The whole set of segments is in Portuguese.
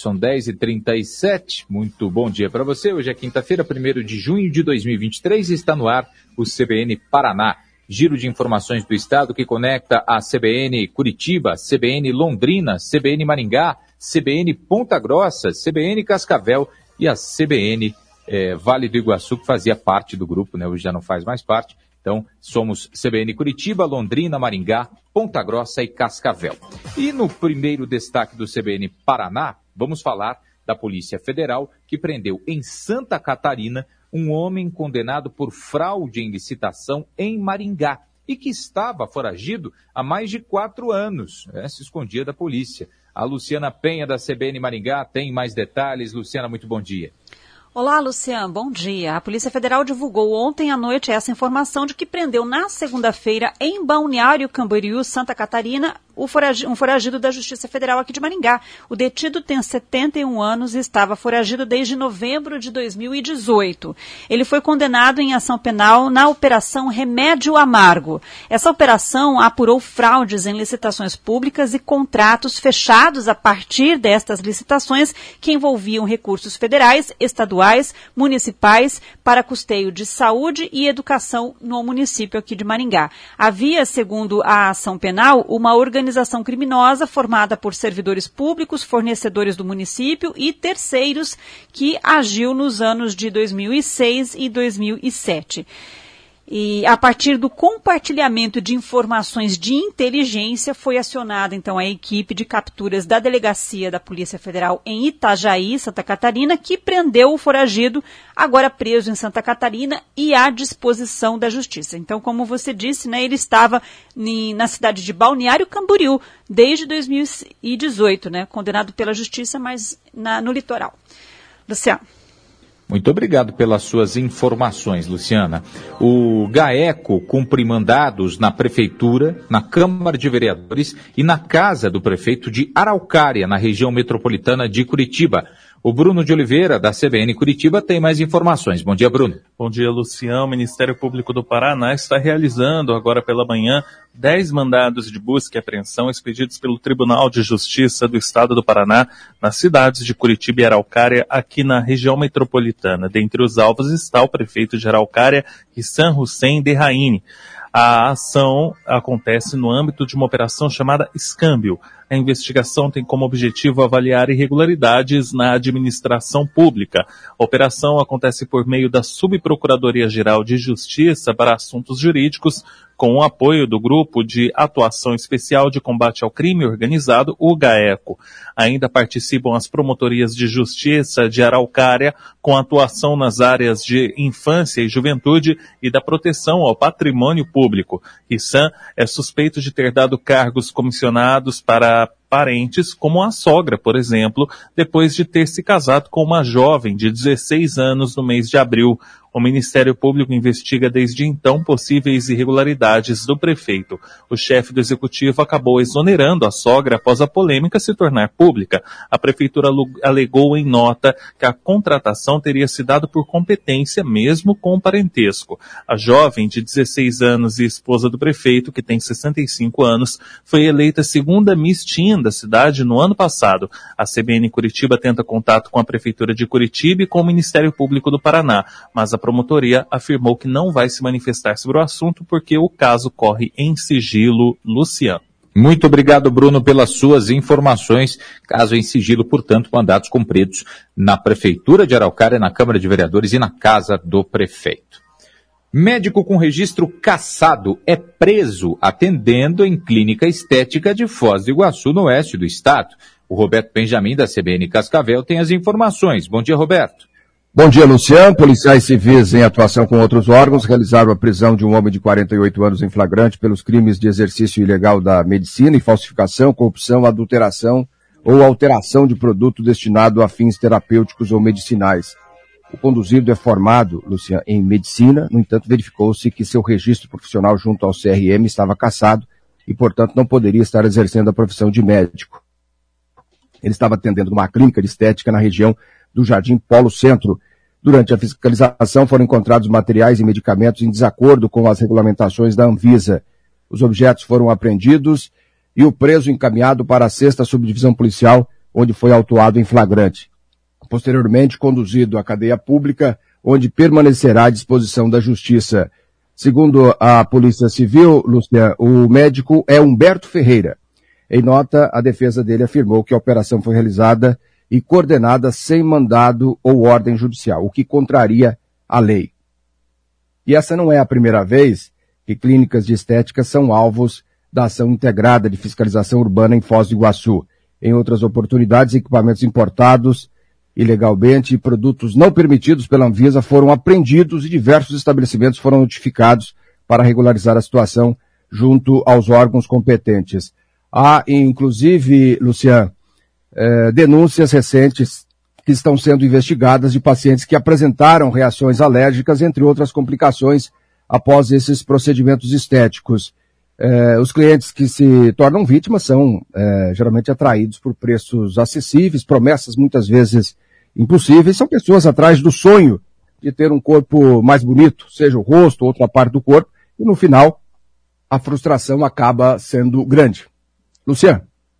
São 10h37. Muito bom dia para você. Hoje é quinta-feira, 1º de junho de 2023 e está no ar o CBN Paraná. Giro de informações do estado que conecta a CBN Curitiba, CBN Londrina, CBN Maringá, CBN Ponta Grossa, CBN Cascavel e a CBN Vale do Iguaçu, que fazia parte do grupo, né? Hoje já não faz mais parte. Então, somos CBN Curitiba, Londrina, Maringá, Ponta Grossa e Cascavel. E no primeiro destaque do CBN Paraná, vamos falar da Polícia Federal, que prendeu em Santa Catarina um homem condenado por fraude em licitação em Maringá e que estava foragido há mais de 4 anos. Se escondia da polícia. A Luciana Penha, da CBN Maringá, tem mais detalhes. Luciana, muito bom dia. Olá, Luciano, bom dia. A Polícia Federal divulgou ontem à noite essa informação de que prendeu na segunda-feira em Balneário Camboriú, Santa Catarina, um foragido da Justiça Federal aqui de Maringá. O detido tem 71 anos e estava foragido desde novembro de 2018. Ele foi condenado em ação penal na Operação Remédio Amargo. Essa operação apurou fraudes em licitações públicas e contratos fechados a partir destas licitações que envolviam recursos federais, estaduais, municipais para custeio de saúde e educação no município aqui de Maringá. Havia, segundo a ação penal, uma organização criminosa formada por servidores públicos, fornecedores do município e terceiros que agiu nos anos de 2006 e 2007. E a partir do compartilhamento de informações de inteligência foi acionada então a equipe de capturas da Delegacia da Polícia Federal em Itajaí, Santa Catarina, que prendeu o foragido, agora preso em Santa Catarina e à disposição da Justiça. Então, como você disse, né, ele estava na cidade de Balneário Camboriú desde 2018, né, condenado pela Justiça, mas no litoral. Luciano. Muito obrigado pelas suas informações, Luciana. O GAECO cumpre mandados na Prefeitura, na Câmara de Vereadores e na Casa do Prefeito de Araucária, na região metropolitana de Curitiba. O Bruno de Oliveira, da CBN Curitiba, tem mais informações. Bom dia, Bruno. Bom dia, Luciano. O Ministério Público do Paraná está realizando, agora pela manhã, 10 mandados de busca e apreensão expedidos pelo Tribunal de Justiça do Estado do Paraná nas cidades de Curitiba e Araucária, aqui na região metropolitana. Dentre os alvos está o prefeito de Araucária, Hissan Hussein Derraine. A ação acontece no âmbito de uma operação chamada Escâmbio. A investigação tem como objetivo avaliar irregularidades na administração pública. A operação acontece por meio da Subprocuradoria-Geral de Justiça para Assuntos Jurídicos, com o apoio do Grupo de Atuação Especial de Combate ao Crime Organizado, o GAECO. Ainda participam as promotorias de justiça de Araucária, com atuação nas áreas de infância e juventude e da proteção ao patrimônio público. Hissan é suspeito de ter dado cargos comissionados para parentes, como a sogra, por exemplo, depois de ter se casado com uma jovem de 16 anos no mês de abril. O Ministério Público investiga desde então possíveis irregularidades do prefeito. O chefe do executivo acabou exonerando a sogra após a polêmica se tornar pública. A prefeitura alegou em nota que a contratação teria se dado por competência, mesmo com parentesco. A jovem de 16 anos e esposa do prefeito, que tem 65 anos, foi eleita segunda Miss Teen da cidade no ano passado. A CBN Curitiba tenta contato com a Prefeitura de Curitiba e com o Ministério Público do Paraná, mas a promotoria afirmou que não vai se manifestar sobre o assunto porque o caso corre em sigilo. Luciano. Muito obrigado, Bruno, pelas suas informações. Caso em sigilo, portanto, mandados cumpridos na Prefeitura de Araucária, na Câmara de Vereadores e na Casa do Prefeito. Médico com registro cassado é preso atendendo em clínica estética de Foz do Iguaçu, no oeste do estado. O Roberto Benjamin, da CBN Cascavel, tem as informações. Bom dia, Roberto. Bom dia, Luciano. Policiais civis, em atuação com outros órgãos, realizaram a prisão de um homem de 48 anos em flagrante pelos crimes de exercício ilegal da medicina e falsificação, corrupção, adulteração ou alteração de produto destinado a fins terapêuticos ou medicinais. O conduzido é formado, Luciano, em medicina, no entanto, verificou-se que seu registro profissional junto ao CRM estava cassado e, portanto, não poderia estar exercendo a profissão de médico. Ele estava atendendo uma clínica de estética na região do Jardim Polo Centro. Durante a fiscalização foram encontrados materiais e medicamentos em desacordo com as regulamentações da Anvisa. Os objetos foram apreendidos e o preso encaminhado para a 6ª Subdivisão Policial onde foi autuado em flagrante. Posteriormente, conduzido à cadeia pública, onde permanecerá à disposição da Justiça. Segundo a Polícia Civil, Lucian, o médico é Humberto Ferreira. Em nota, a defesa dele afirmou que a operação foi realizada e coordenada sem mandado ou ordem judicial, o que contraria a lei. E essa não é a primeira vez que clínicas de estética são alvos da ação integrada de fiscalização urbana em Foz do Iguaçu. Em outras oportunidades, equipamentos importados ilegalmente e produtos não permitidos pela Anvisa foram apreendidos e diversos estabelecimentos foram notificados para regularizar a situação junto aos órgãos competentes. Há, inclusive, Lucian, denúncias recentes que estão sendo investigadas de pacientes que apresentaram reações alérgicas, entre outras complicações, após esses procedimentos estéticos. Os clientes que se tornam vítimas são geralmente atraídos por preços acessíveis, promessas muitas vezes impossíveis. São pessoas atrás do sonho de ter um corpo mais bonito, seja o rosto ou outra parte do corpo, e no final a frustração acaba sendo grande. Luciano.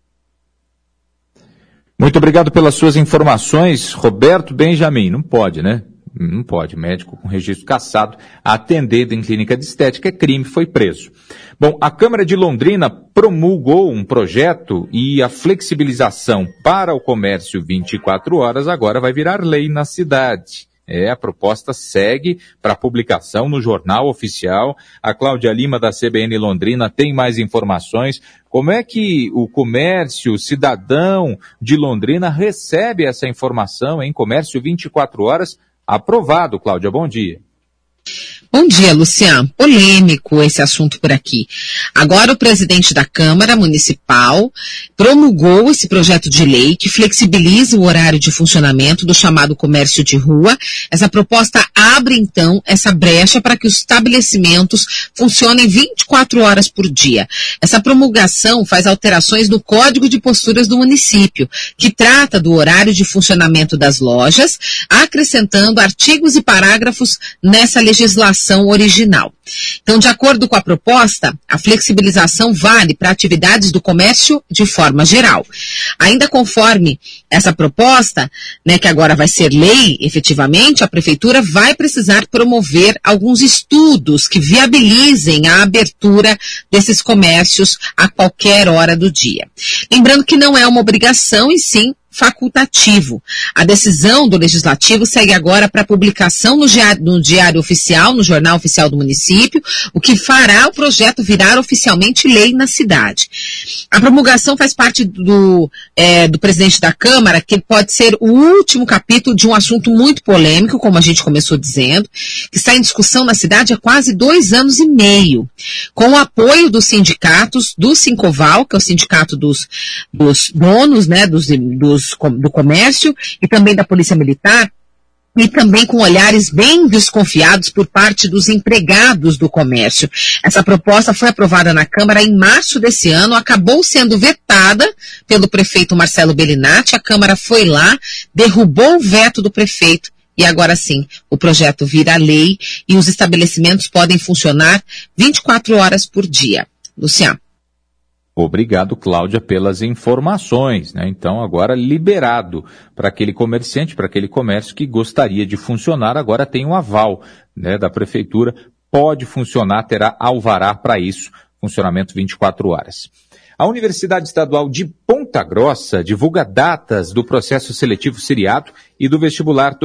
Muito obrigado pelas suas informações, Roberto Benjamin. Não pode, né? Não pode. Médico com registro cassado atender em clínica de estética é crime, foi preso. Bom, a Câmara de Londrina promulgou um projeto e a flexibilização para o comércio 24 horas agora vai virar lei na cidade. A proposta segue para publicação no Jornal Oficial. A Cláudia Lima, da CBN Londrina, tem mais informações. Como é que o comércio, o cidadão de Londrina recebe essa informação em comércio 24 horas? Aprovado, Cláudia, bom dia. Bom dia, Luciano. Polêmico esse assunto por aqui. Agora o presidente da Câmara Municipal promulgou esse projeto de lei que flexibiliza o horário de funcionamento do chamado comércio de rua. Essa proposta abre, então, essa brecha para que os estabelecimentos funcionem 24 horas por dia. Essa promulgação faz alterações no Código de Posturas do município, que trata do horário de funcionamento das lojas, acrescentando artigos e parágrafos nessa legislação original. Então, de acordo com a proposta, a flexibilização vale para atividades do comércio de forma geral. Ainda conforme essa proposta, né, que agora vai ser lei, efetivamente, a Prefeitura vai precisar promover alguns estudos que viabilizem a abertura desses comércios a qualquer hora do dia. Lembrando que não é uma obrigação, e sim facultativo. A decisão do Legislativo segue agora para publicação no Diário Oficial, no Jornal Oficial do Município, o que fará o projeto virar oficialmente lei na cidade. A promulgação faz parte do presidente da Câmara, que pode ser o último capítulo de um assunto muito polêmico, como a gente começou dizendo, que está em discussão na cidade há quase 2 anos e meio, com o apoio dos sindicatos, do Sincoval, que é o sindicato dos donos, né, do comércio, e também da Polícia Militar, e também com olhares bem desconfiados por parte dos empregados do comércio. Essa proposta foi aprovada na Câmara em março desse ano, acabou sendo vetada pelo prefeito Marcelo Bellinati. A Câmara foi lá, derrubou o veto do prefeito, e agora sim, o projeto vira lei e os estabelecimentos podem funcionar 24 horas por dia. Luciano. Obrigado, Cláudia, pelas informações, né? Então, agora liberado para aquele comerciante, para aquele comércio que gostaria de funcionar, agora tem um aval, né, da Prefeitura, pode funcionar, terá alvará para isso, funcionamento 24 horas. A Universidade Estadual de Ponta Grossa divulga datas do processo seletivo seriado e do vestibular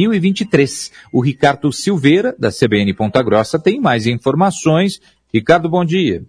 2023. O Ricardo Silveira, da CBN Ponta Grossa, tem mais informações. Ricardo, bom dia.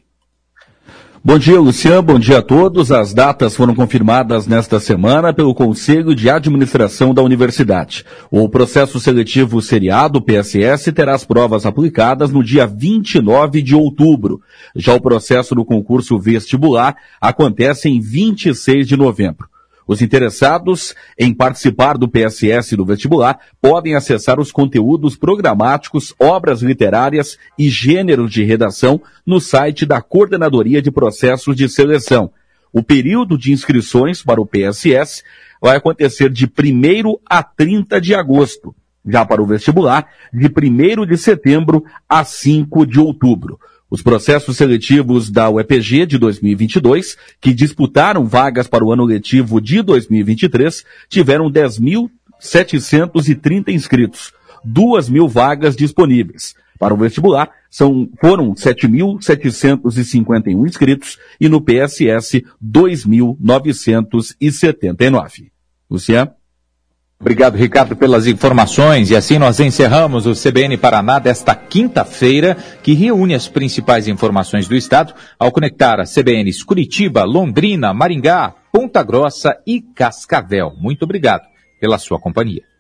Bom dia, Luciano. Bom dia a todos. As datas foram confirmadas nesta semana pelo Conselho de Administração da Universidade. O processo seletivo seriado, PSS, terá as provas aplicadas no dia 29 de outubro. Já o processo do concurso vestibular acontece em 26 de novembro. Os interessados em participar do PSS do vestibular podem acessar os conteúdos programáticos, obras literárias e gêneros de redação no site da Coordenadoria de Processos de Seleção. O período de inscrições para o PSS vai acontecer de 1º a 30 de agosto. Já para o vestibular, de 1º de setembro a 5 de outubro. Os processos seletivos da UEPG de 2022, que disputaram vagas para o ano letivo de 2023, tiveram 10.730 inscritos, 2.000 vagas disponíveis. Para o vestibular, foram 7.751 inscritos e no PSS, 2.979. Luciano? Obrigado, Ricardo, pelas informações. E assim nós encerramos o CBN Paraná desta quinta-feira, que reúne as principais informações do estado ao conectar a CBNs Curitiba, Londrina, Maringá, Ponta Grossa e Cascavel. Muito obrigado pela sua companhia.